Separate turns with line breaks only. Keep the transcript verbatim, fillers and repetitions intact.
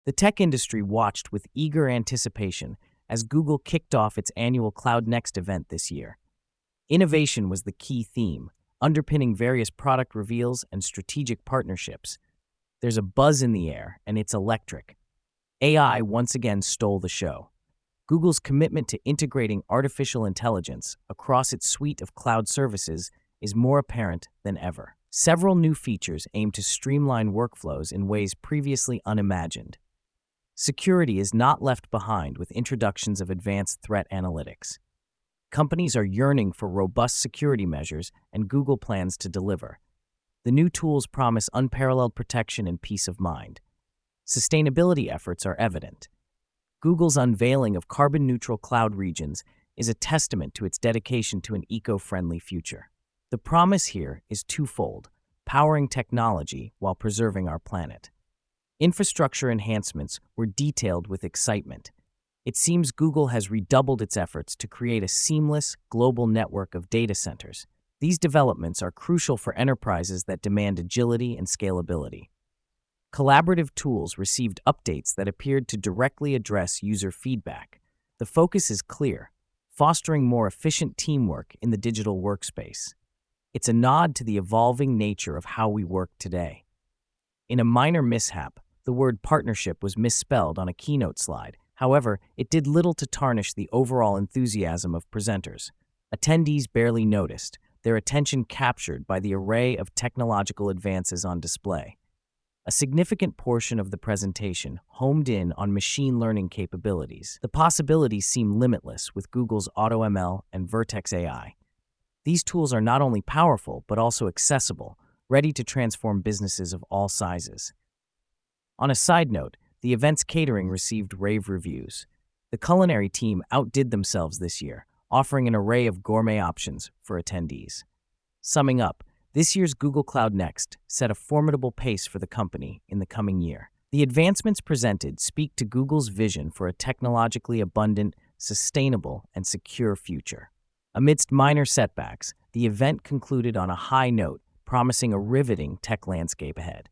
The tech industry watched with eager anticipation as Google kicked off its annual Cloud Next event this year. Innovation was the key theme, underpinning various product reveals and strategic partnerships. There's a buzz in the air, and it's electric. A I once again stole the show. Google's commitment to integrating artificial intelligence across its suite of cloud services is more apparent than ever. Several new features aim to streamline workflows in ways previously unimagined. Security is not left behind with introductions of advanced threat analytics. Companies are yearning for robust security measures, and Google plans to deliver. The new tools promise unparalleled protection and peace of mind. Sustainability efforts are evident. Google's unveiling of carbon-neutral cloud regions is a testament to its dedication to an eco-friendly future. The promise here is twofold: powering technology while preserving our planet. Infrastructure enhancements were detailed with excitement. It seems Google has redoubled its efforts to create a seamless, global network of data centers. These developments are crucial for enterprises that demand agility and scalability. Collaborative tools received updates that appeared to directly address user feedback. The focus is clear: fostering more efficient teamwork in the digital workspace. It's a nod to the evolving nature of how we work today. In a minor mishap, the word partnership was misspelled on a keynote slide. However, it did little to tarnish the overall enthusiasm of presenters. Attendees barely noticed, their attention captured by the array of technological advances on display. A significant portion of the presentation homed in on machine learning capabilities. The possibilities seem limitless with Google's AutoML and Vertex A I. These tools are not only powerful, but also accessible, ready to transform businesses of all sizes. On a side note, the event's catering received rave reviews. The culinary team outdid themselves this year, offering an array of gourmet options for attendees. Summing up, this year's Google Cloud Next set a formidable pace for the company in the coming year. The advancements presented speak to Google's vision for a technologically abundant, sustainable, and secure future. Amidst minor setbacks, the event concluded on a high note, promising a riveting tech landscape ahead.